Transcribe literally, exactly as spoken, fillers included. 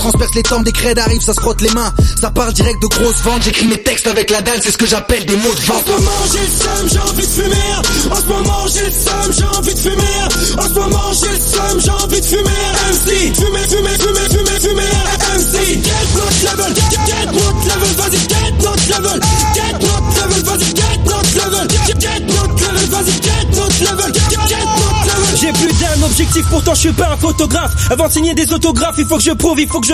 transperce les temps, des creds arrivent, ça se frotte les mains. Ça parle direct de grosses ventes, j'écris mes textes avec la dalle, c'est ce que j'appelle des mots de vente. En ce moment j'ai le seum, j'ai envie de fumer. En ce moment j'ai le seum, j'ai envie de fumer. En ce moment j'ai le seum, j'ai envie de fumer. M C, fumer, fumer, fumer, fumer, fumer. M C, get notre level, get notre level, vas-y, get notre level. Get notre level, vas-y, get notre level. Get notre level, vas-y, get notre level. Get notre level. J'ai plus d'un objectif, pourtant je suis pas un photographe. Avant de signer des autographes, il faut que je prouve, il faut que je